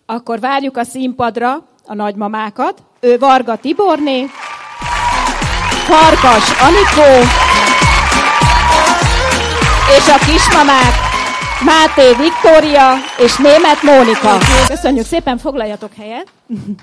Akkor várjuk a színpadra a nagymamákat. Ő Varga Tiborné, Farkas Anikó, és a kismamák Máté Viktória és Németh Mónika. Köszönjük szépen, foglaljatok helyet.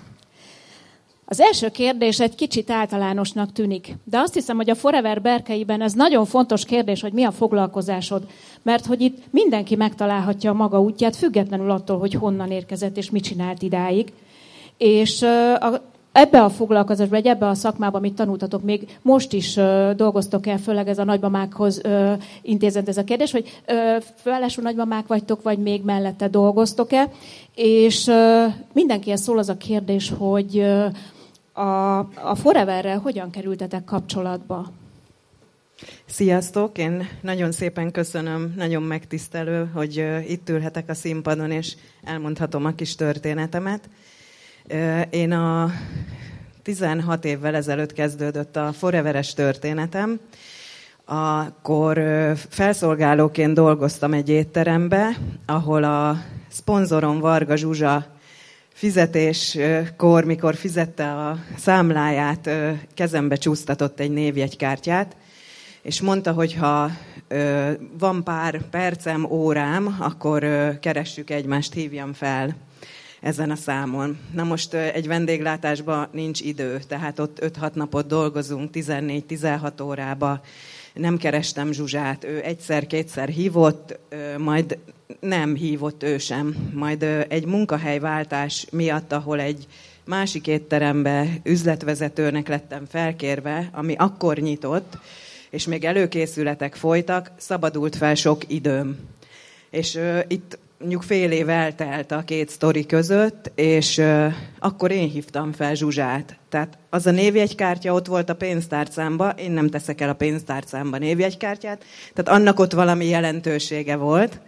Az első kérdés egy kicsit általánosnak tűnik, de azt hiszem, hogy a Forever berkeiben ez nagyon fontos kérdés, hogy mi a foglalkozásod, mert hogy itt mindenki megtalálhatja a maga útját, függetlenül attól, hogy honnan érkezett és mit csinált idáig. És ebbe a foglalkozásba, vagy ebbe a szakmába, amit tanultatok, még most is dolgoztok el, főleg ez a nagymamákhoz intézett ez a kérdés, hogy felső nagymamák vagytok, vagy még mellette dolgoztok-e, és mindenkihez szól az a kérdés, hogy a Foreverrel hogyan kerültetek kapcsolatba? Sziasztok! Én nagyon szépen köszönöm, nagyon megtisztelő, hogy itt ülhetek a színpadon, és elmondhatom a kis történetemet. Én 16 évvel ezelőtt kezdődött a Foreveres történetem. Akkor felszolgálóként dolgoztam egy étterembe, ahol a szponzorom Varga Zsuzsa fizetéskor, mikor fizette a számláját, kezembe csúsztatott egy névjegykártyát, és mondta, hogy ha van pár percem, órám, akkor keressük egymást, hívjam fel ezen a számon. Na most egy vendéglátásban nincs idő, tehát ott 5-6 napot dolgozunk, 14-16 órába. Nem kerestem Zsuzsát, ő egyszer-kétszer hívott, majd nem hívott ő sem. Majd egy munkahelyváltás miatt, ahol egy másik étterembe üzletvezetőnek lettem felkérve, ami akkor nyitott, és még előkészületek folytak, szabadult fel sok időm. És itt mondjuk fél év eltelt a két sztori között, és akkor én hívtam fel Zsuzsát. Tehát az a névjegykártya ott volt a pénztárcámban, én nem teszek el a pénztárcámba névjegykártyát, tehát annak ott valami jelentősége volt.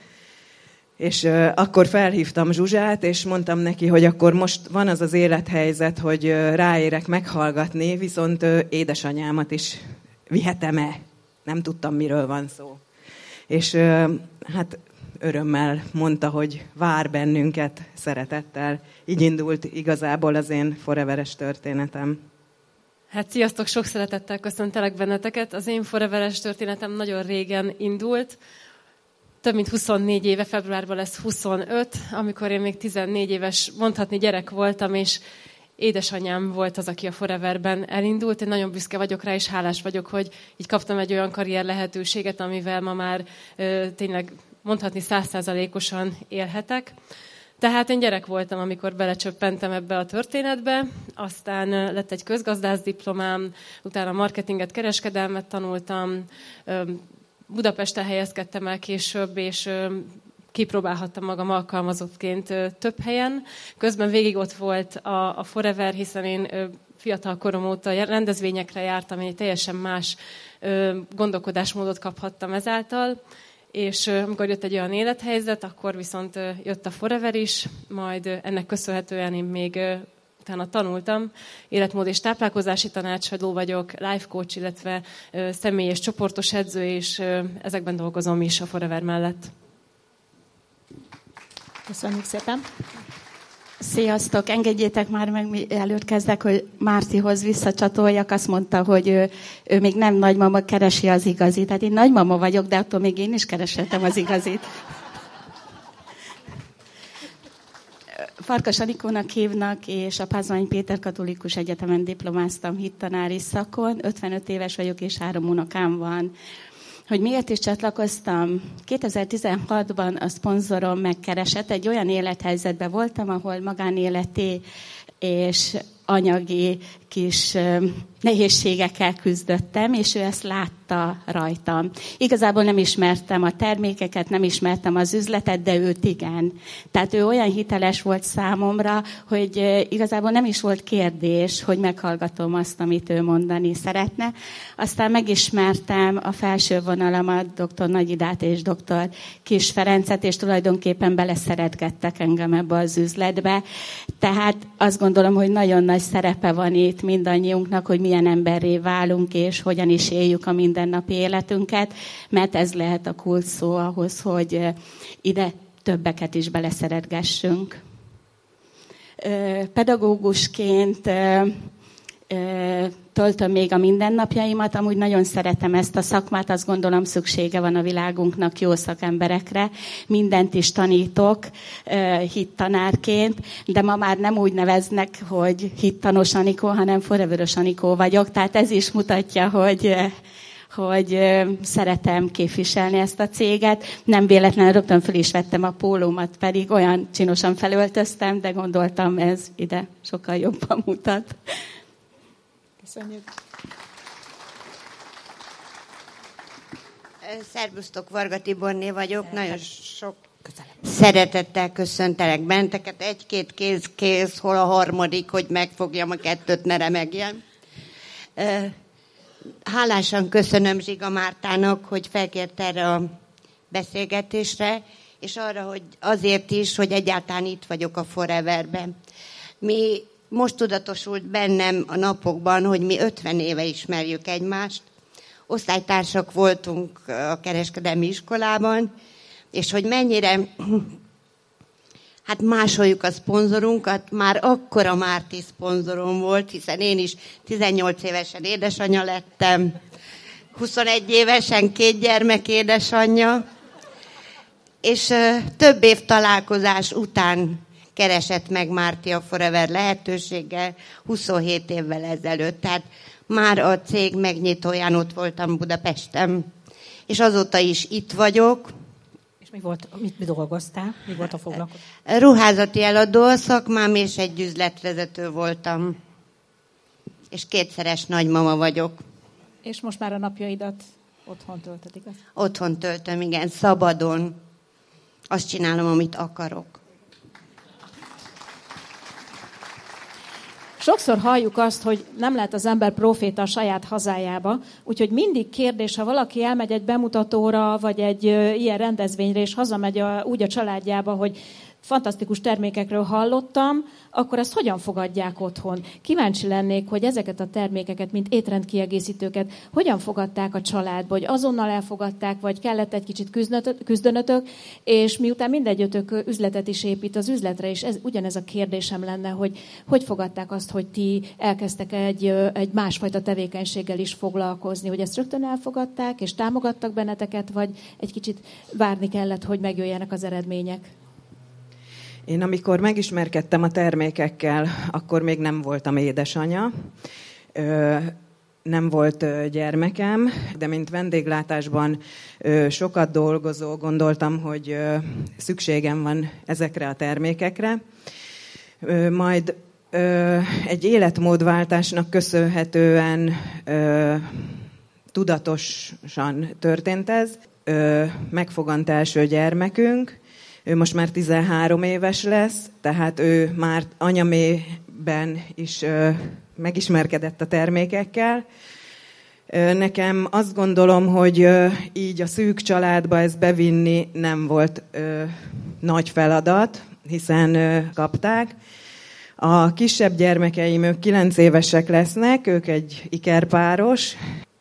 És akkor felhívtam Zsuzsát, és mondtam neki, hogy akkor most van az az élethelyzet, hogy ráérek meghallgatni, viszont édesanyámat is vihetem-e? Nem tudtam, miről van szó. És hát örömmel mondta, hogy vár bennünket szeretettel. Így indult igazából az én Foreveres történetem. Hát sziasztok, sok szeretettel köszöntelek benneteket. Az én Foreveres történetem nagyon régen indult. Több mint 24 éve, februárban lesz 25, amikor én még 14 éves, mondhatni gyerek voltam, és édesanyám volt az, aki a Foreverben elindult. Én nagyon büszke vagyok rá, és hálás vagyok, hogy így kaptam egy olyan karrier lehetőséget, amivel ma már tényleg mondhatni 100%-osan élhetek. Tehát én gyerek voltam, amikor belecsöppentem ebbe a történetbe, aztán lett egy közgazdász diplomám, utána marketinget, kereskedelmet tanultam, Budapesten helyezkedtem el később, és kipróbálhattam magam alkalmazottként több helyen. Közben végig ott volt a Forever, hiszen én fiatal korom óta rendezvényekre jártam, én egy teljesen más gondolkodásmódot kaphattam ezáltal. És amikor jött egy olyan élethelyzet, akkor viszont jött a Forever is, majd ennek köszönhetően én még utána tanultam. Életmód és táplálkozási tanácsadó vagyok, life coach, illetve személy és csoportos edző, és ezekben dolgozom is a Forever mellett. Köszönjük szépen! Sziasztok! Engedjétek már meg, mielőtt kezdek, hogy Márcihoz visszacsatoljak. Azt mondta, hogy ő még nem nagymama, keresi az igazit. Hát én nagymama vagyok, de attól még én is kereshetem az igazit. Farkas Anikónak hívnak, és a Pázmány Péter Katolikus Egyetemen diplomáztam hittanári szakon. 55 éves vagyok, és 3 unokám van. Hogy miért is csatlakoztam? 2016-ban a szponzorom megkeresett, egy olyan élethelyzetben voltam, ahol magánéleti és anyagi kis nehézségekkel küzdöttem, és ő ezt látta rajtam. Igazából nem ismertem a termékeket, nem ismertem az üzletet, de őt igen. Tehát ő olyan hiteles volt számomra, hogy igazából nem is volt kérdés, hogy meghallgatom azt, amit ő mondani szeretne. Aztán megismertem a felső vonalamat, dr. Nagy Idát és dr. Kis Ferencet, és tulajdonképpen beleszeretgettek engem ebbe az üzletbe. Tehát azt gondolom, hogy nagyon nagy szerepe van itt mindannyiunknak, hogy milyen emberré válunk, és hogyan is éljük a mindennapi életünket, mert ez lehet a kulcs szó ahhoz, hogy ide többeket is beleszeretgessünk. pedagógusként töltöm még a mindennapjaimat. Amúgy nagyon szeretem ezt a szakmát, azt gondolom szüksége van a világunknak jó szakemberekre. Mindent is tanítok hittanárként, de ma már nem úgy neveznek, hogy hittanos Anikó, hanem forever-ös Anikó vagyok. Tehát ez is mutatja, hogy szeretem képviselni ezt a céget. Nem véletlenül rögtön föl is vettem a pólómat, pedig olyan csinosan felöltöztem, de gondoltam, ez ide sokkal jobban mutat. Köszönjük. Szervusztok, Varga Tiborné vagyok. Nagyon sok szeretettel köszöntelek benteket. Egy-két kéz, hol a harmadik, hogy megfogjam a kettőt, ne remegjen. Hálásan köszönöm Zsiga Mártának, hogy felkért erre a beszélgetésre, és arra, hogy azért is, hogy egyáltalán itt vagyok a Foreverben. Most tudatosult bennem a napokban, hogy mi 50 éve ismerjük egymást. Osztálytársak voltunk a kereskedelmi iskolában, és hogy mennyire másoljuk a szponzorunkat. Már akkor a Márti szponzorom volt, hiszen én is 18 évesen édesanyja lettem, 21 évesen 2 gyermek édesanyja, és több év találkozás után keresett meg Márti a Forever lehetőséggel 27 évvel ezelőtt. Tehát már a cég megnyitóján ott voltam Budapesten, és azóta is itt vagyok. És mit dolgoztál? Mi volt a foglalkozás? Ruházati eladó a szakmám, és egy üzletvezető voltam. És 2-szeres nagymama vagyok. És most már a napjaidat otthon töltöd, igaz? Otthon töltöm, igen, szabadon. Azt csinálom, amit akarok. Sokszor halljuk azt, hogy nem lehet az ember proféta a saját hazájába, úgyhogy mindig kérdés, ha valaki elmegy egy bemutatóra, vagy egy ilyen rendezvényre, és hazamegy úgy a családjába, hogy fantasztikus termékekről hallottam, akkor ezt hogyan fogadják otthon? Kíváncsi lennék, hogy ezeket a termékeket, mint étrendkiegészítőket, hogyan fogadták a családba, hogy azonnal elfogadták, vagy kellett egy kicsit küzdönötök, és miután mindegyötök üzletet is épít az üzletre, és ugyanez a kérdésem lenne, hogy fogadták azt, hogy ti elkezdtek egy másfajta tevékenységgel is foglalkozni, hogy ezt rögtön elfogadták, és támogattak benneteket, vagy egy kicsit várni kellett, hogy megjöjjenek az eredmények? Én amikor megismerkedtem a termékekkel, akkor még nem voltam édesanya, nem volt gyermekem, de mint vendéglátásban sokat dolgozó, gondoltam, hogy szükségem van ezekre a termékekre. Majd egy életmódváltásnak köszönhetően tudatosan történt ez. Megfogant első gyermekünk, ő most már 13 éves lesz, tehát ő már anyamében is megismerkedett a termékekkel. Nekem azt gondolom, hogy így a szűk családba ezt bevinni nem volt nagy feladat, hiszen kapták. A kisebb gyermekeim, ők 9 évesek lesznek, ők egy ikerpáros,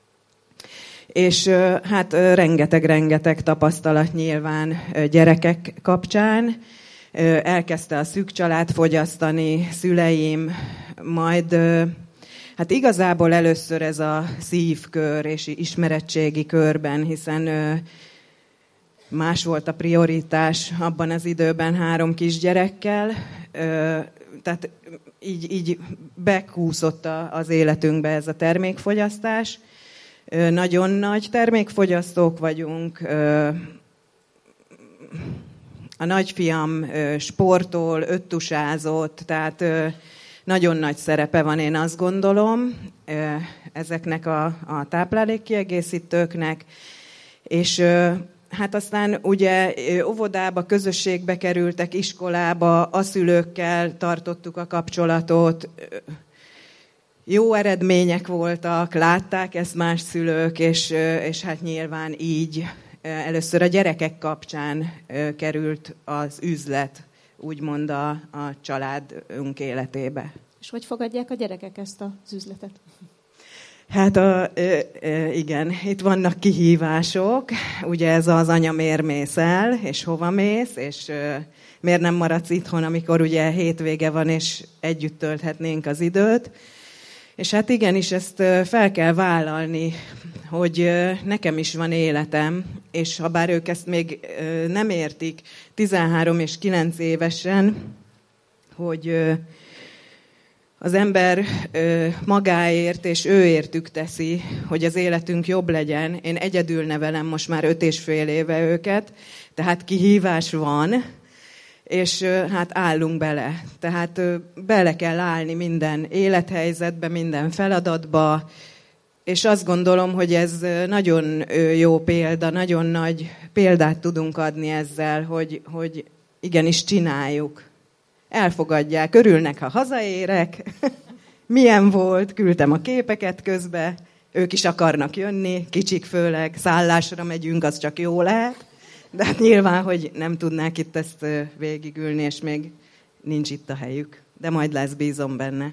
és hát rengeteg tapasztalat nyilván gyerekek kapcsán. Elkezdte a szűk család fogyasztani, szüleim, majd hát igazából először ez a szívkör és ismeretségi körben, hiszen más volt a prioritás abban az időben 3 kisgyerekkel, tehát így bekúszott az életünkbe ez a termékfogyasztás. Nagyon nagy termékfogyasztók vagyunk. A nagyfiam sportol, öttusázott, tehát nagyon nagy szerepe van, én azt gondolom, ezeknek a táplálékkiegészítőknek. És hát aztán ugye óvodába, közösségbe kerültek, iskolába, a szülőkkel tartottuk a kapcsolatot, jó eredmények voltak, látták ezt más szülők, és hát nyilván így először a gyerekek kapcsán került az üzlet, úgymond a családunk életébe. És hogy fogadják a gyerekek ezt az üzletet? Hát igen, itt vannak kihívások, ugye ez az anya miért mész el, és hova mész, és miért nem maradsz itthon, amikor ugye hétvége van, és együtt tölthetnénk az időt. És hát igenis ezt fel kell vállalni, hogy nekem is van életem, és ha bár ők ezt még nem értik 13 és 9 évesen, hogy az ember magáért és őértük teszi, hogy az életünk jobb legyen. Én egyedül nevelem most már 5,5 éve őket, tehát kihívás van, és hát állunk bele. Tehát bele kell állni minden élethelyzetbe, minden feladatba, és azt gondolom, hogy ez nagyon jó példa, nagyon nagy példát tudunk adni ezzel, hogy igenis csináljuk. Elfogadják, örülnek, ha hazaérek. Milyen volt, küldtem a képeket közbe, ők is akarnak jönni, kicsik főleg, szállásra megyünk, az csak jó lehet. De hát nyilván, hogy nem tudnák itt ezt végigülni, és még nincs itt a helyük. De majd lesz, bízom benne.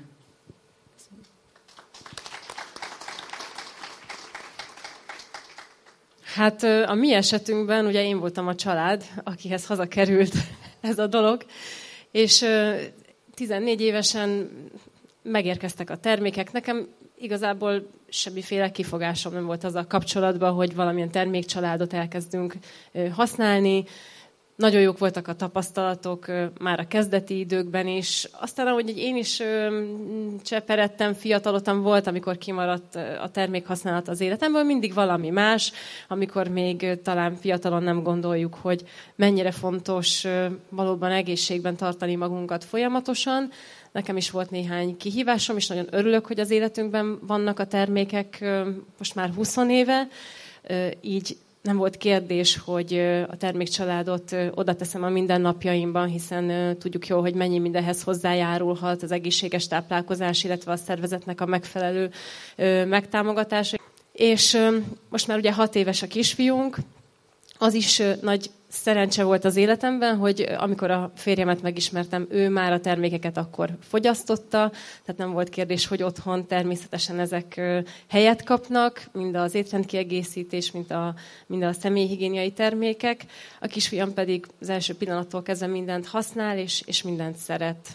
Hát a mi esetünkben, ugye én voltam a család, akihez hazakerült ez a dolog, és 14 évesen megérkeztek a termékek. Nekem igazából semmiféle kifogásom nem volt azzal kapcsolatban, hogy valamilyen termékcsaládot elkezdünk használni. Nagyon jók voltak a tapasztalatok már a kezdeti időkben is. Aztán, ahogy én is cseperedtem, fiatalodtam, volt, amikor kimaradt a termékhasználat az életemből, mindig valami más, amikor még talán fiatalon nem gondoljuk, hogy mennyire fontos valóban egészségben tartani magunkat folyamatosan. Nekem is volt néhány kihívásom, és nagyon örülök, hogy az életünkben vannak a termékek most már 20 éve, így nem volt kérdés, hogy a termékcsaládot oda teszem a mindennapjaimban, hiszen tudjuk jól, hogy mennyi mindenhez hozzájárulhat az egészséges táplálkozás, illetve a szervezetnek a megfelelő megtámogatása. És most már ugye 6 éves a kisfiunk, az is nagy szerencse volt az életemben, hogy amikor a férjemet megismertem, ő már a termékeket akkor fogyasztotta, tehát nem volt kérdés, hogy otthon természetesen ezek helyet kapnak, mind az étrendkiegészítés, mind a személyhigiéniai termékek. A kisfiam pedig az első pillanattól kezdve mindent használ, és mindent szeret.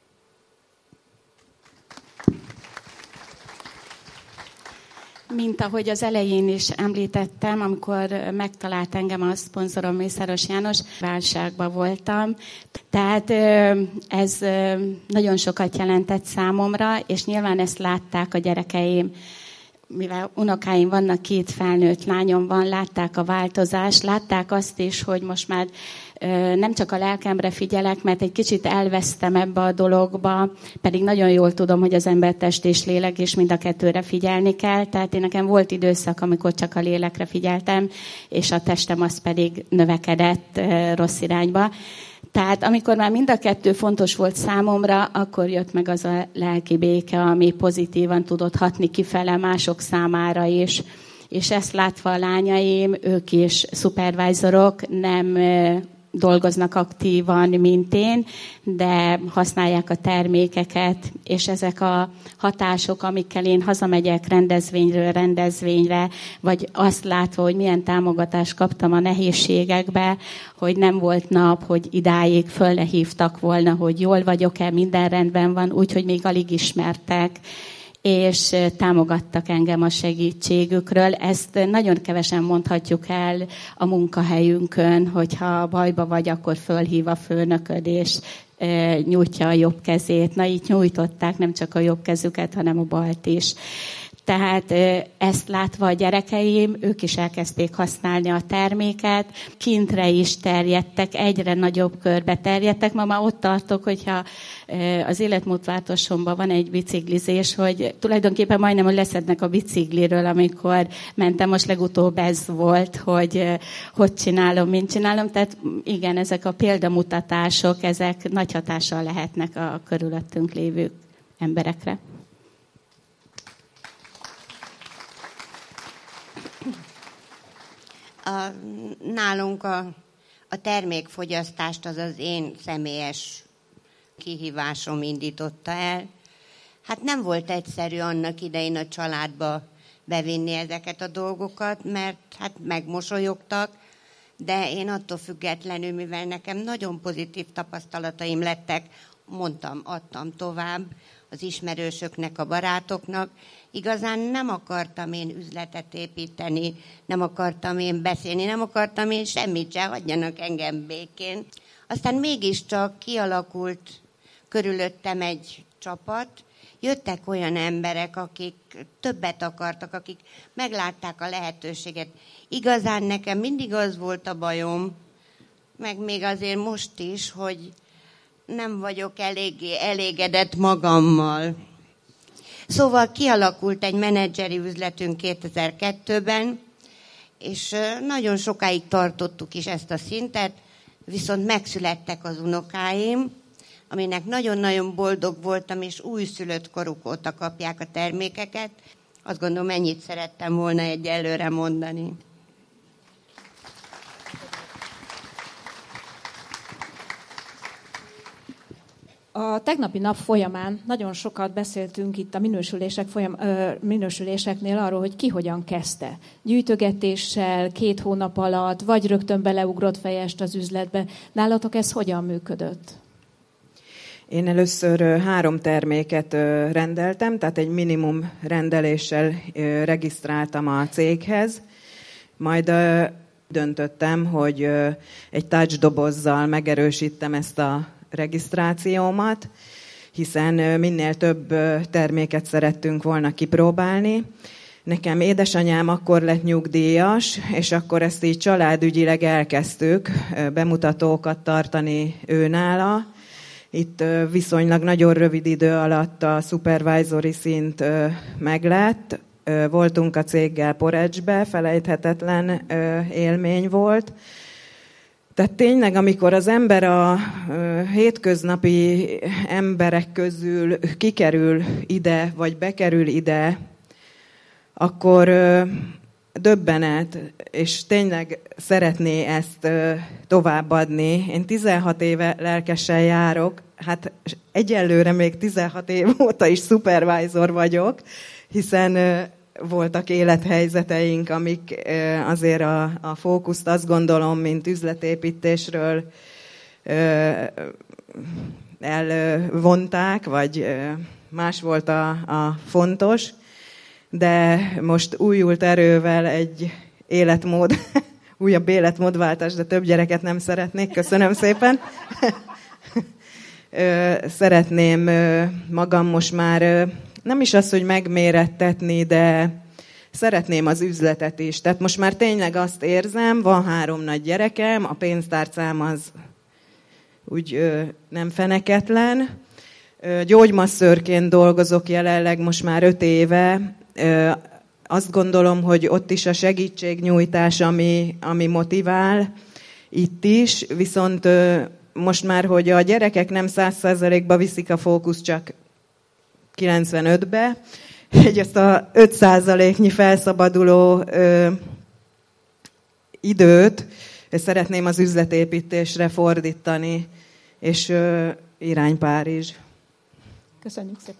Mint ahogy az elején is említettem, amikor megtalált engem a szponzorom, Mészáros János, válságban voltam. Tehát ez nagyon sokat jelentett számomra, és nyilván ezt látták a gyerekeim. Mivel unokáim vannak, 2 felnőtt lányom van, látták a változást, látták azt is, hogy most már nem csak a lelkemre figyelek, mert egy kicsit elvesztem ebbe a dologba, pedig nagyon jól tudom, hogy az ember test és lélek, és mind a kettőre figyelni kell. Tehát én nekem volt időszak, amikor csak a lélekre figyeltem, és a testem az pedig növekedett rossz irányba. Tehát amikor már mind a kettő fontos volt számomra, akkor jött meg az a lelki béke, ami pozitívan tudott hatni kifele mások számára is. És ezt látva a lányaim, ők is szupervájzorok, nem dolgoznak aktívan, mint én, de használják a termékeket, és ezek a hatások, amikkel én hazamegyek rendezvényről rendezvényre, vagy azt látva, hogy milyen támogatást kaptam a nehézségekbe, hogy nem volt nap, hogy idáig fölhívtak volna, hogy jól vagyok-e, minden rendben van, úgyhogy még alig ismertek, és támogattak engem a segítségükről. Ezt nagyon kevesen mondhatjuk el a munkahelyünkön, hogyha bajba vagy, akkor fölhív a főnököd, és nyújtja a jobb kezét. Na, így nyújtották nem csak a jobb kezüket, hanem a balt is. Tehát ezt látva a gyerekeim, ők is elkezdték használni a terméket, kintre is terjedtek, egyre nagyobb körbe terjedtek. Ma már ott tartok, hogyha az életmódváltásomban van egy biciklizés, hogy tulajdonképpen majdnem, hogy leszednek a bicikliről, amikor mentem, most legutóbb ez volt, hogy csinálom, mint csinálom. Tehát igen, ezek a példamutatások, ezek nagy hatással lehetnek a körülöttünk lévő emberekre. Nálunk a termékfogyasztást az én személyes kihívásom indította el. Hát nem volt egyszerű annak idején a családba bevinni ezeket a dolgokat, mert hát megmosolyogtak, de én attól függetlenül, mivel nekem nagyon pozitív tapasztalataim lettek, mondtam, adtam tovább az ismerősöknek, a barátoknak. Igazán nem akartam én üzletet építeni, nem akartam én beszélni, nem akartam én semmit se, hagyjanak engem békén. Aztán mégiscsak kialakult körülöttem egy csapat, jöttek olyan emberek, akik többet akartak, akik meglátták a lehetőséget. Igazán nekem mindig az volt a bajom, meg még azért most is, hogy nem vagyok eléggé elégedett magammal. Szóval kialakult egy menedzseri üzletünk 2002-ben, és nagyon sokáig tartottuk is ezt a szintet, viszont megszülettek az unokáim, aminek nagyon-nagyon boldog voltam, és újszülött koruk óta kapják a termékeket. Azt gondolom, ennyit szerettem volna egyelőre mondani. A tegnapi nap folyamán nagyon sokat beszéltünk itt a minősüléseknél arról, hogy ki hogyan kezdte. Gyűjtögetéssel, 2 hónap alatt, vagy rögtön beleugrott fejest az üzletbe. Nálatok ez hogyan működött? Én először 3 terméket rendeltem, tehát egy minimum rendeléssel regisztráltam a céghez. Majd döntöttem, hogy egy touch dobozzal megerősítem ezt a regisztrációmat, hiszen minél több terméket szerettünk volna kipróbálni. Nekem édesanyám akkor lett nyugdíjas, és akkor ezt így családügyileg elkezdtük bemutatókat tartani őnála. Itt viszonylag nagyon rövid idő alatt a supervisory szint meglett. Voltunk a céggel Porecsbe, felejthetetlen élmény volt. Tehát tényleg, amikor az ember a hétköznapi emberek közül kikerül ide, vagy bekerül ide, akkor döbbenet, és tényleg szeretné ezt továbbadni. Én 16 éve lelkesen járok, hát egyelőre még 16 év óta is supervisor vagyok, hiszen voltak élethelyzeteink, amik azért a fókuszt azt gondolom, mint üzletépítésről elvonták, vagy más volt a fontos, de most újult erővel egy életmód, újabb életmódváltás, de több gyereket nem szeretnék, köszönöm szépen. Szeretném magam most már nem is az, hogy megmérettetni, de szeretném az üzletet is. Tehát most már tényleg azt érzem, van 3 nagy gyerekem, a pénztárcám az úgy nem feneketlen. Gyógymasszőrként dolgozok jelenleg most már 5 éve. Azt gondolom, hogy ott is a segítségnyújtás, ami motivál, itt is, viszont most már, hogy a gyerekek nem 100%-ba viszik a fókusz, csak 95-be, hogy ezt a 5%-nyi felszabaduló időt szeretném az üzletépítésre fordítani, és irány Párizs. Köszönjük szépen!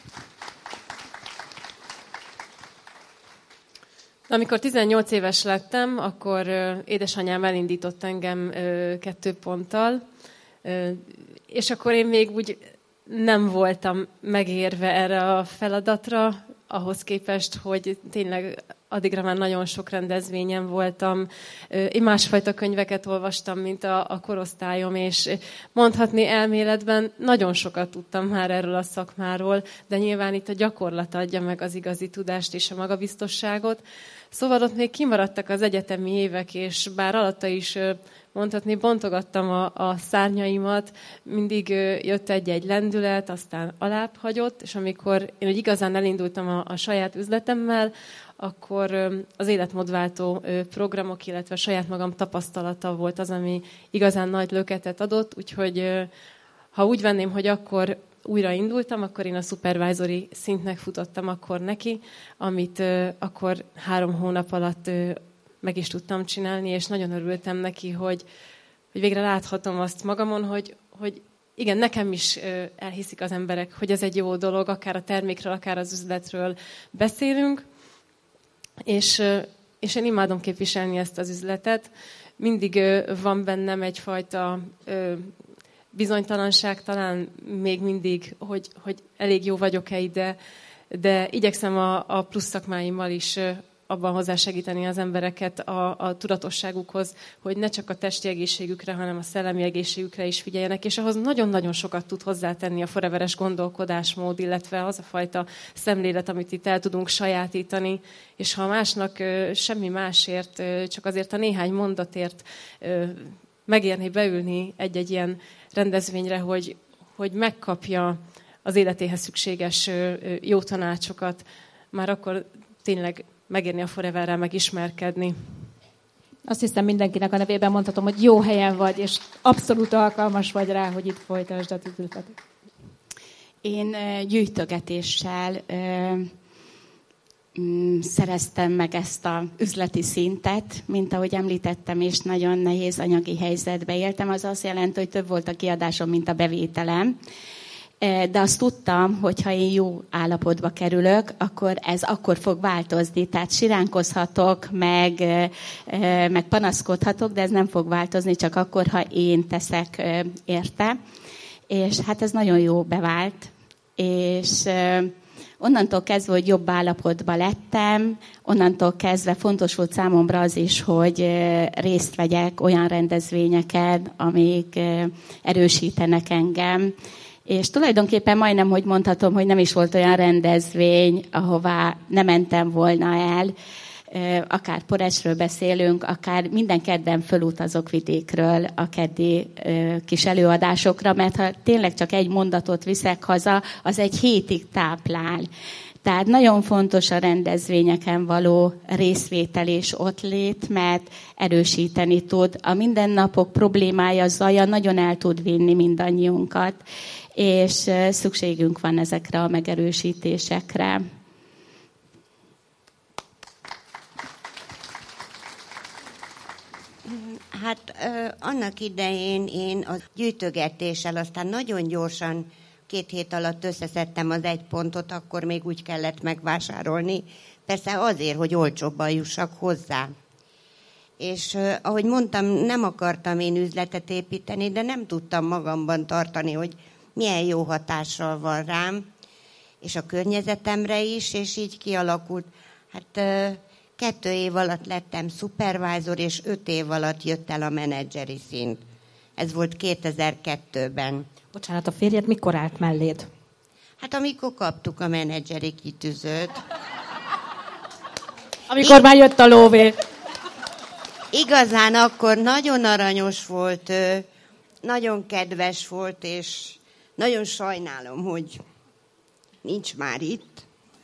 Amikor 18 éves lettem, akkor édesanyám elindított engem 2 ponttal, és akkor én még úgy nem voltam megérve erre a feladatra, ahhoz képest, hogy tényleg addigra már nagyon sok rendezvényen voltam. Én másfajta könyveket olvastam, mint a korosztályom, és mondhatni elméletben nagyon sokat tudtam már erről a szakmáról, de nyilván itt a gyakorlat adja meg az igazi tudást és a magabiztosságot. Szóval ott még kimaradtak az egyetemi évek, és bár alatta is mondhatni, bontogattam a szárnyaimat, mindig jött egy-egy lendület, aztán alább hagyott, és amikor én úgy igazán elindultam a saját üzletemmel, akkor az életmódváltó programok, illetve a saját magam tapasztalata volt az, ami igazán nagy löketet adott, úgyhogy ha úgy venném, hogy akkor újra indultam, akkor én a supervisory szintnek futottam akkor neki, amit akkor 3 hónap alatt meg is tudtam csinálni, és nagyon örültem neki, hogy végre láthatom azt magamon, hogy igen, nekem is elhiszik az emberek, hogy ez egy jó dolog, akár a termékről, akár az üzletről beszélünk, és én imádom képviselni ezt az üzletet. Mindig van bennem egyfajta bizonytalanság, talán még mindig, hogy elég jó vagyok-e ide, de igyekszem a plusz szakmáimmal is abban hozzásegíteni az embereket a tudatosságukhoz, hogy ne csak a testi egészségükre, hanem a szellemi egészségükre is figyeljenek, és ahhoz nagyon-nagyon sokat tud hozzátenni a foreveres gondolkodásmód, illetve az a fajta szemlélet, amit itt el tudunk sajátítani, és ha másnak semmi másért, csak azért a néhány mondatért megérni beülni egy-egy ilyen rendezvényre, hogy megkapja az életéhez szükséges jó tanácsokat, már akkor tényleg megérni a Foreverrel megismerkedni. Azt hiszem mindenkinek a nevében mondhatom, hogy jó helyen vagy, és abszolút alkalmas vagy rá, hogy itt folytasd a üzletet. Én gyűjtögetéssel szereztem meg ezt az üzleti szintet, mint ahogy említettem, és nagyon nehéz anyagi helyzetbe éltem. Az azt jelenti, hogy több volt a kiadásom, mint a bevételem. De azt tudtam, hogy ha én jó állapotba kerülök, akkor ez akkor fog változni. Tehát siránkozhatok, meg panaszkodhatok, de ez nem fog változni, csak akkor, ha én teszek érte. És hát ez nagyon jó bevált. És onnantól kezdve, hogy jobb állapotban lettem, onnantól kezdve fontos volt számomra az is, hogy részt vegyek olyan rendezvényeken, amik erősítenek engem. És tulajdonképpen majdnem, hogy mondhatom, hogy nem is volt olyan rendezvény, ahová nem mentem volna el, akár Porecsről beszélünk, akár minden kedden fölutazok vidékről a keddi kis előadásokra, mert ha tényleg csak egy mondatot viszek haza, az egy hétig táplál. Tehát nagyon fontos a rendezvényeken való részvétel és ottlét, mert erősíteni tud. A mindennapok problémája, zaja nagyon el tud vinni mindannyiunkat, és szükségünk van ezekre a megerősítésekre. Hát annak idején én a gyűjtögetéssel aztán nagyon gyorsan 2 hét alatt összeszedtem az 1 pontot, akkor még úgy kellett megvásárolni. Persze azért, hogy olcsóbban jussak hozzá. És ahogy mondtam, nem akartam én üzletet építeni, de nem tudtam magamban tartani, hogy milyen jó hatással van rám, és a környezetemre is, és így kialakult. Hát 2 év alatt lettem szupervájzor, és 5 év alatt jött el a menedzseri szint. Ez volt 2002-ben. Bocsánat, a férjed mikor állt melléd? Hát amikor kaptuk a menedzseri kitűzőt. Amikor már jött a lóvé. Igazán akkor nagyon aranyos volt, nagyon kedves volt, és nagyon sajnálom, hogy nincs már itt.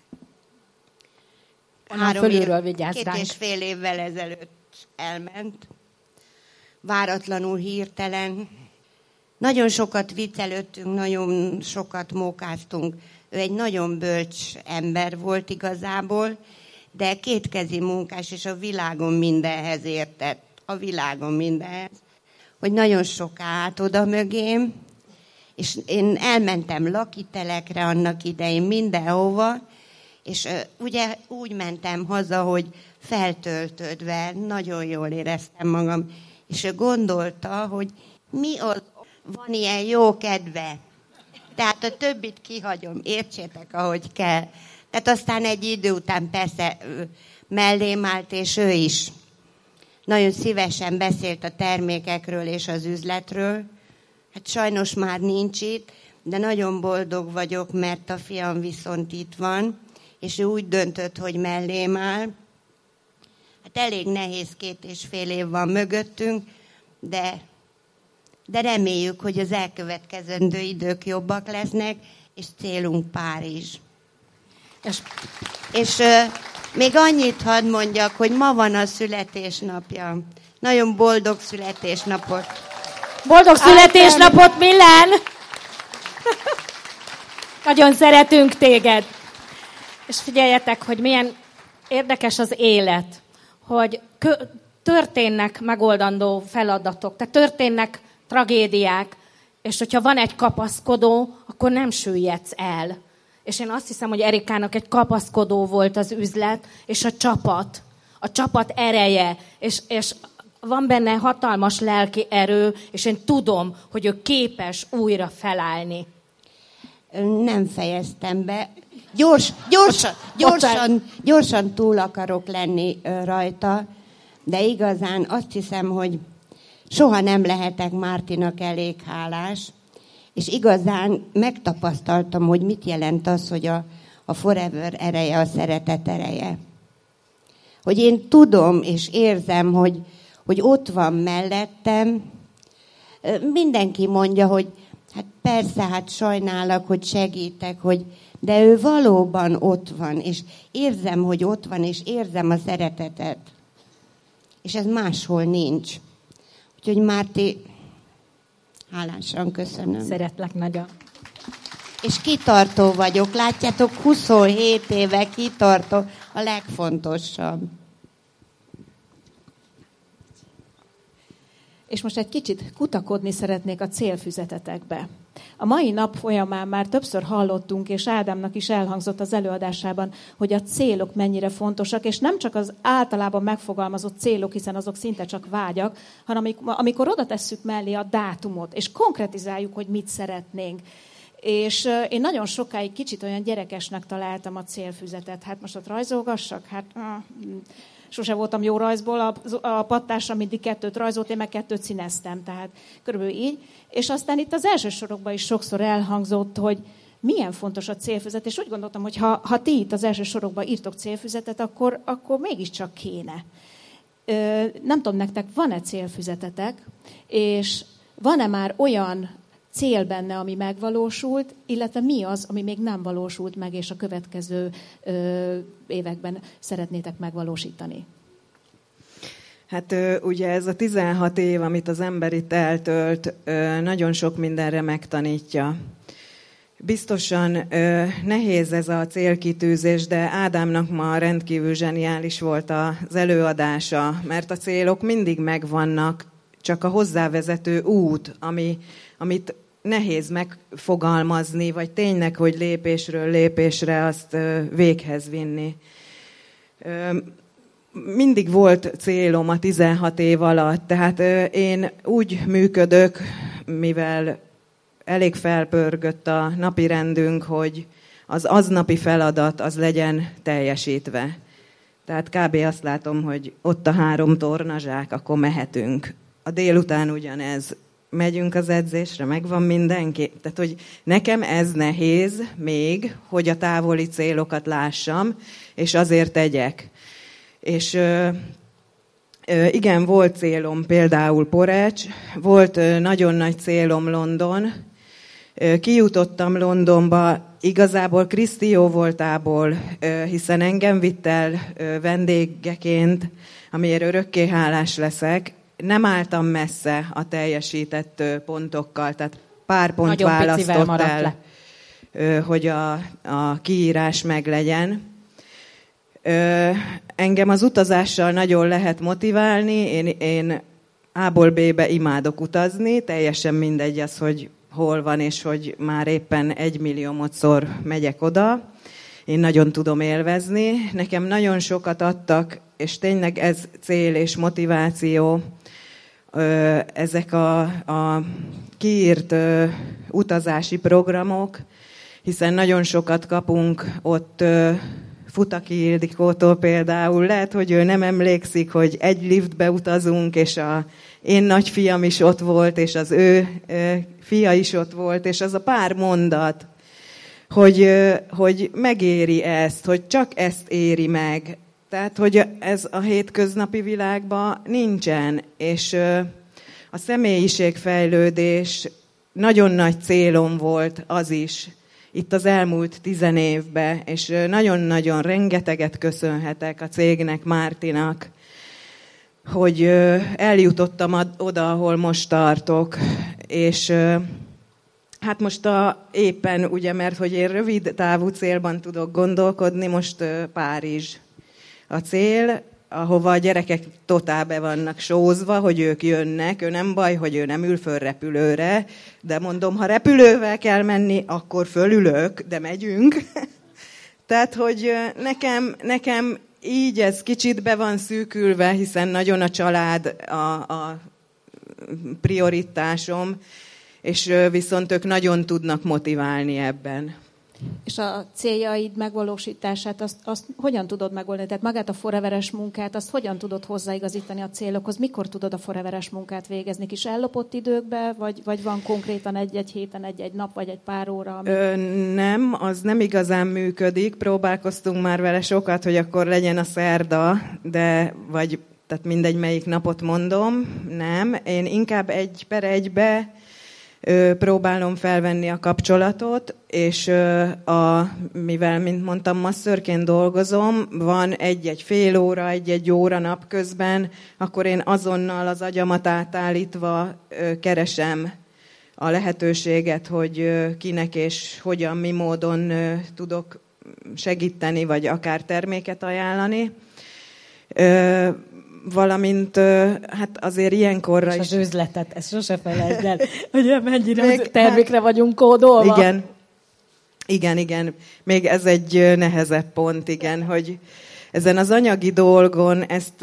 Fölülről vigyázz ránk. 2,5 évvel ezelőtt elment. Váratlanul, hirtelen. Nagyon sokat viccelődtünk, nagyon sokat mókáztunk. Ő egy nagyon bölcs ember volt igazából, de kétkezi munkás, és a világon mindenhez értett. A világon mindenhez. Hogy nagyon sok állt oda mögém, és én elmentem lakitelekre annak idején mindenhova, és ugye úgy mentem haza, hogy feltöltődve, nagyon jól éreztem magam, és ő gondolta, hogy mi az, van ilyen jó kedve. Tehát a többit kihagyom, értsétek, ahogy kell. Tehát aztán egy idő után persze mellém állt, és ő is nagyon szívesen beszélt a termékekről és az üzletről. Hát sajnos már nincs itt, de nagyon boldog vagyok, mert a fiam viszont itt van, és ő úgy döntött, hogy mellém áll. Hát elég nehéz 2,5 év van mögöttünk, de reméljük, hogy az elkövetkezendő idők jobbak lesznek, és célunk Párizs. És még annyit hadd mondjak, hogy ma van a születésnapja. Nagyon boldog születésnapot. Boldog születésnapot, Millán! Nagyon szeretünk téged. És figyeljetek, hogy milyen érdekes az élet, hogy történnek megoldandó feladatok, tehát történnek tragédiák, És hogyha van egy kapaszkodó, akkor nem süllyedsz el. És én azt hiszem, hogy Erikának egy kapaszkodó volt az üzlet, és a csapat ereje, és van benne hatalmas lelki erő, és én tudom, hogy ő képes újra felállni. Nem fejeztem be. Gyorsan túl akarok lenni rajta, de igazán azt hiszem, hogy soha nem lehetek Mártinak elég hálás, és igazán megtapasztaltam, hogy mit jelent az, hogy a forever ereje, a szeretet ereje. Hogy én tudom és érzem, hogy ott van mellettem. Mindenki mondja, hogy hát persze, hát sajnálok, hogy segítek, de ő valóban ott van, és érzem, hogy ott van, és érzem a szeretetet. És ez máshol nincs. Úgyhogy Márti, hálásan köszönöm. Szeretlek nagyon. És kitartó vagyok. Látjátok, 27 éve kitartó, a legfontosabb. És most egy kicsit kutakodni szeretnék a célfüzetetekbe. A mai nap folyamán már többször hallottunk, és Ádámnak is elhangzott az előadásában, hogy a célok mennyire fontosak, és nem csak az általában megfogalmazott célok, hiszen azok szinte csak vágyak, hanem amikor oda tesszük mellé a dátumot, és konkretizáljuk, hogy mit szeretnénk. És én nagyon sokáig kicsit olyan gyerekesnek találtam a célfüzetet. Hát most ott rajzolgassak? Sose voltam jó rajzból, a pattársam mindig 2 rajzolt, én meg 2 színeztem, tehát körülbelül így. És aztán itt az első sorokban is sokszor elhangzott, hogy milyen fontos a célfüzet, és úgy gondoltam, hogy ha ti itt az első sorokban írtok célfüzetet, akkor mégiscsak kéne. Nem tudom, nektek van-e célfüzetetek, és van-e már olyan cél benne, ami megvalósult, illetve mi az, ami még nem valósult meg, és a következő években szeretnétek megvalósítani? Hát ugye ez a 16 év, amit az ember itt eltölt, nagyon sok mindenre megtanítja. Biztosan nehéz ez a célkitűzés, de Ádámnak ma rendkívül zseniális volt az előadása, mert a célok mindig megvannak, csak a hozzávezető út, amit nehéz megfogalmazni, vagy tényleg, hogy lépésről lépésre azt véghez vinni. Mindig volt célom a 16 év alatt, tehát én úgy működök, mivel elég felpörgött a napirendünk, hogy az aznapi feladat az legyen teljesítve. Tehát kb. Azt látom, hogy ott a 3 tornazsák, akkor mehetünk. A délután ugyanez. Megyünk az edzésre, megvan mindenki. Tehát, hogy nekem ez nehéz még, hogy a távoli célokat lássam, és azért tegyek. És igen, volt célom például Porecs, volt nagyon nagy célom London. Kijutottam Londonba, igazából Kriszti jó voltából, hiszen engem vitt el vendégeként, amiért örökké hálás leszek. Nem álltam messze a teljesített pontokkal, tehát pár pont nagyon választott el, hogy a kiírás meglegyen. Engem az utazással nagyon lehet motiválni, én A-ból B-be imádok utazni, teljesen mindegy az, hogy hol van, és hogy már éppen 1 milliómodszor megyek oda. Én nagyon tudom élvezni. Nekem nagyon sokat adtak, és tényleg ez cél és motiváció, ezek a kiírt utazási programok, hiszen nagyon sokat kapunk ott Futaki Ildikótól például. Lehet, hogy ő nem emlékszik, hogy egy liftbe utazunk, és én nagyfiam is ott volt, és az ő fia is ott volt, és az a pár mondat, hogy megéri ezt, hogy csak ezt éri meg. Tehát, hogy ez a hétköznapi világban nincsen, és a személyiségfejlődés nagyon nagy célom volt az is, itt az elmúlt 10 évben, és nagyon-nagyon rengeteget köszönhetek a cégnek, Mártinak, hogy eljutottam oda, ahol most tartok, és hát most éppen, ugye, mert hogy én rövid távú célban tudok gondolkodni, most Párizs a cél, ahova a gyerekek totál be vannak sózva, hogy ők jönnek. Ő nem baj, hogy ő nem ül föl repülőre, de mondom, ha repülővel kell menni, akkor fölülök, de megyünk. Tehát, hogy nekem így ez kicsit be van szűkülve, hiszen nagyon a család a prioritásom, és viszont ők nagyon tudnak motiválni ebben. És a céljaid megvalósítását, azt hogyan tudod megoldani? Tehát magát a foreveres munkát, azt hogyan tudod hozzáigazítani a célokhoz? Mikor tudod a foreveres munkát végezni? Kis ellopott időkbe, vagy van konkrétan egy héten, egy nap, vagy egy pár óra? Nem, az nem igazán működik. Próbálkoztunk már vele sokat, hogy akkor legyen a szerda, tehát mindegy, melyik napot mondom. Nem, én inkább 1/1 próbálom felvenni a kapcsolatot, és mivel, mint mondtam, masszörként dolgozom, van egy fél óra, egy óra napközben, akkor én azonnal az agyamat átállítva keresem a lehetőséget, hogy kinek és hogyan, mi módon tudok segíteni, vagy akár terméket ajánlani. Valamint, hát azért ilyenkorra és is... az üzletet, ezt sose felejtsd el, hogy mennyire termékre vagyunk kódolva. Igen. Még ez egy nehezebb pont, igen, hogy ezen az anyagi dolgon ezt,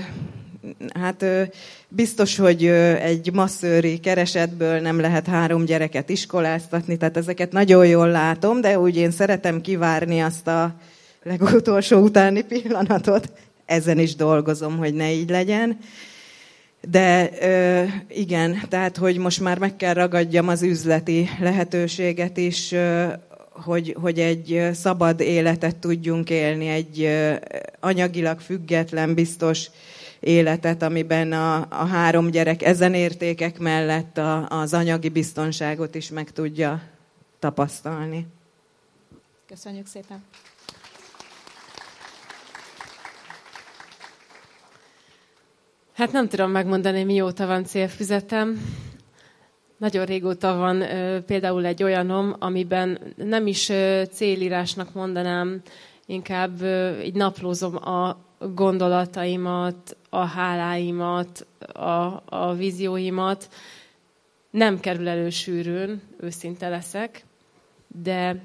biztos, hogy egy masszőri keresetből nem lehet 3 gyereket iskoláztatni, tehát ezeket nagyon jól látom, de úgy én szeretem kivárni azt a legutolsó utáni pillanatot. Ezen is dolgozom, hogy ne így legyen. De igen, tehát, hogy most már meg kell ragadjam az üzleti lehetőséget is, hogy egy szabad életet tudjunk élni, egy anyagilag független, biztos életet, amiben a 3 gyerek ezen értékek mellett az anyagi biztonságot is meg tudja tapasztalni. Köszönjük szépen! Hát nem tudom megmondani, mióta van célfüzetem. Nagyon régóta van például egy olyanom, amiben nem is célírásnak mondanám, inkább így naplózom a gondolataimat, a háláimat, a vízióimat. Nem kerül elő sűrűn, őszinte leszek, de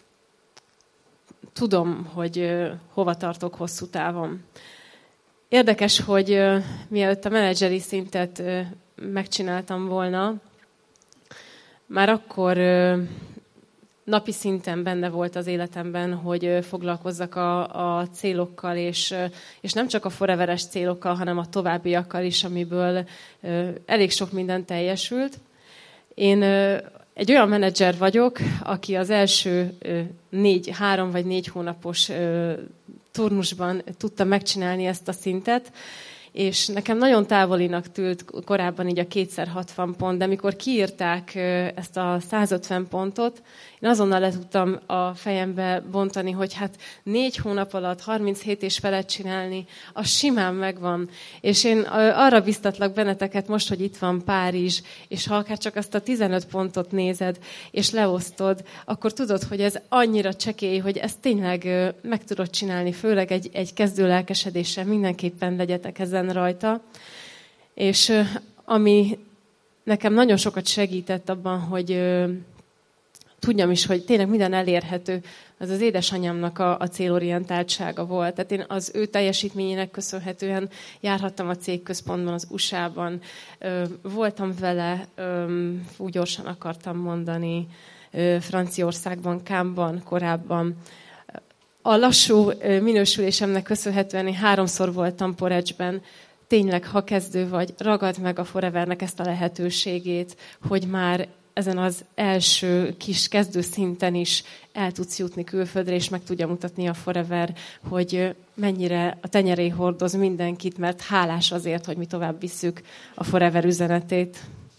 tudom, hogy hova tartok hosszú távon. Érdekes, hogy mielőtt a menedzseri szintet megcsináltam volna, már akkor napi szinten benne volt az életemben, hogy foglalkozzak a célokkal, és nem csak a foreveres célokkal, hanem a továbbiakkal is, amiből elég sok minden teljesült. Én egy olyan menedzser vagyok, aki az első 3 vagy 4 hónapos turnusban tudta megcsinálni ezt a szintet, és nekem nagyon távolinak tűnt korábban így a 2x60 pont, de amikor kiírták ezt a 150 pontot, én azonnal le tudtam a fejembe bontani, hogy hát 4 hónap alatt 37 és felett csinálni, az simán megvan. És én arra biztatlak benneteket most, hogy itt van Párizs, és ha akár csak azt a 15 pontot nézed, és leosztod, akkor tudod, hogy ez annyira csekély, hogy ezt tényleg meg tudod csinálni, főleg egy kezdő lelkesedéssel mindenképpen legyetek ezen rajta. És ami nekem nagyon sokat segített abban, hogy tudjam is, hogy tényleg minden elérhető, az az édesanyámnak a célorientáltsága volt. Tehát én az ő teljesítményének köszönhetően járhattam a cégközpontban, az USA-ban. Voltam vele, úgy gyorsan akartam mondani, Franciaországban, Cannes-ban korábban. A lassú minősülésemnek köszönhetően én 3-szor voltam Porridge-ben. Tényleg, ha kezdő vagy, ragad meg a Forevernek ezt a lehetőségét, hogy már ezen az első kis kezdőszinten is el tudsz jutni külföldre, és meg tudja mutatni a Forever, hogy mennyire a tenyeré hordoz mindenkit, mert hálás azért, hogy mi tovább visszük a Forever üzenetét.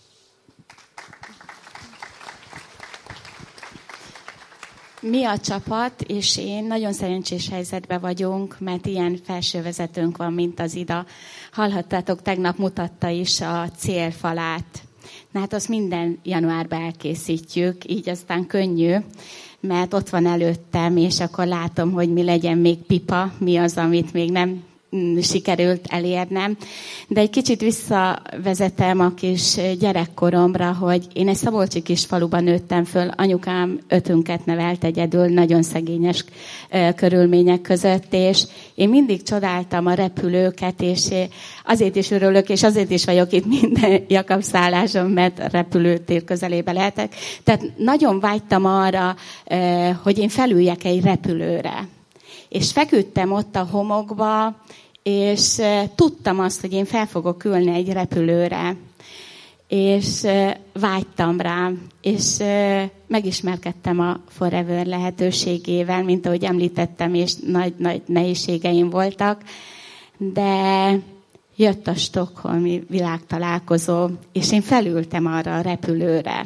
Mi a csapat, és én nagyon szerencsés helyzetben vagyunk, mert ilyen felsővezetőnk van, mint az Ida. Hallhattátok, tegnap mutatta is a célfalát. Na hát azt minden januárban elkészítjük, így aztán könnyű, mert ott van előttem, és akkor látom, hogy mi legyen még pipa, mi az, amit még nem sikerült elérnem. De egy kicsit visszavezetem a kis gyerekkoromra, hogy én egy szabolcsi kis faluban nőttem föl, anyukám 5 nevelt egyedül, nagyon szegényes körülmények között, és én mindig csodáltam a repülőket, és azért is örülök, és azért is vagyok itt minden Jakab-szálláson, mert repülőtér közelébe lehetek. Tehát nagyon vágytam arra, hogy én felüljek egy repülőre. És feküdtem ott a homokba, és tudtam azt, hogy én fel fogok ülni egy repülőre. És vágytam rá, és megismerkedtem a Forever lehetőségével, mint ahogy említettem, és nagy nehézségeim voltak. De jött a stockholmi világtalálkozó, és én felültem arra a repülőre.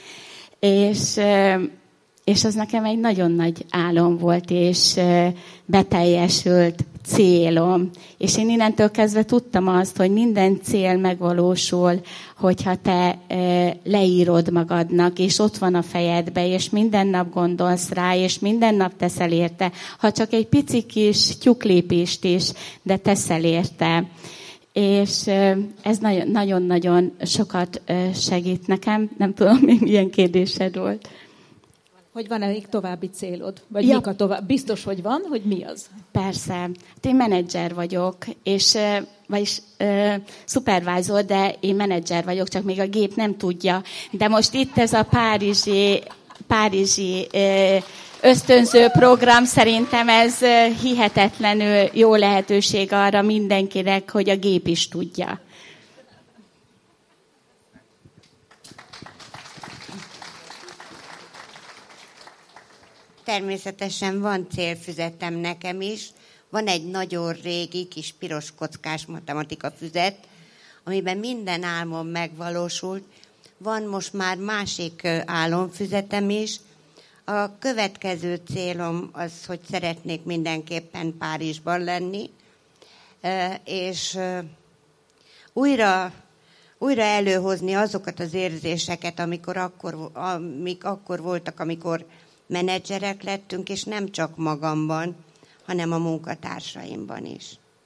És az nekem egy nagyon nagy álom volt, és beteljesült célom. És én innentől kezdve tudtam azt, hogy minden cél megvalósul, hogyha te leírod magadnak, és ott van a fejedbe, és minden nap gondolsz rá, és minden nap teszel érte. Ha csak egy pici kis tyúklépést is, de teszel érte. És ez nagyon-nagyon sokat segít nekem. Nem tudom, még milyen kérdésed volt. Hogy van-e még további célod? Vagy mik a tovább? Biztos, hogy van, hogy mi az? Persze. Én menedzser vagyok, és vagyis szupervájzor, de én menedzser vagyok, csak még a gép nem tudja. De most itt ez a párizsi ösztönző program, szerintem ez hihetetlenül jó lehetőség arra mindenkinek, hogy a gép is tudja. Természetesen van célfüzetem nekem is. Van egy nagyon régi kis piros kockás matematika füzet, amiben minden álmom megvalósult. Van most már másik álomfüzetem is. A következő célom az, hogy szeretnék mindenképpen Párizsban lenni, és újra előhozni azokat az érzéseket, amik akkor voltak, amikor menedzserek lettünk, és nem csak magamban, hanem a munkatársaimban is.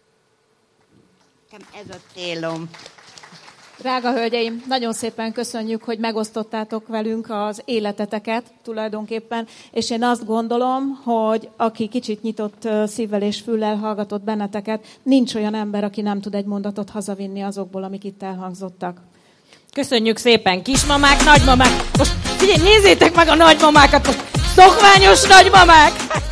Ez a célom. Drága hölgyeim, nagyon szépen köszönjük, hogy megosztottátok velünk az életeteket tulajdonképpen, és én azt gondolom, hogy aki kicsit nyitott szívvel és füllel hallgatott benneteket, nincs olyan ember, aki nem tud egy mondatot hazavinni azokból, amik itt elhangzottak. Köszönjük szépen, kismamák, nagymamák. Most figyelj, nézzétek meg a nagymamákat, most szokványos nagymamák.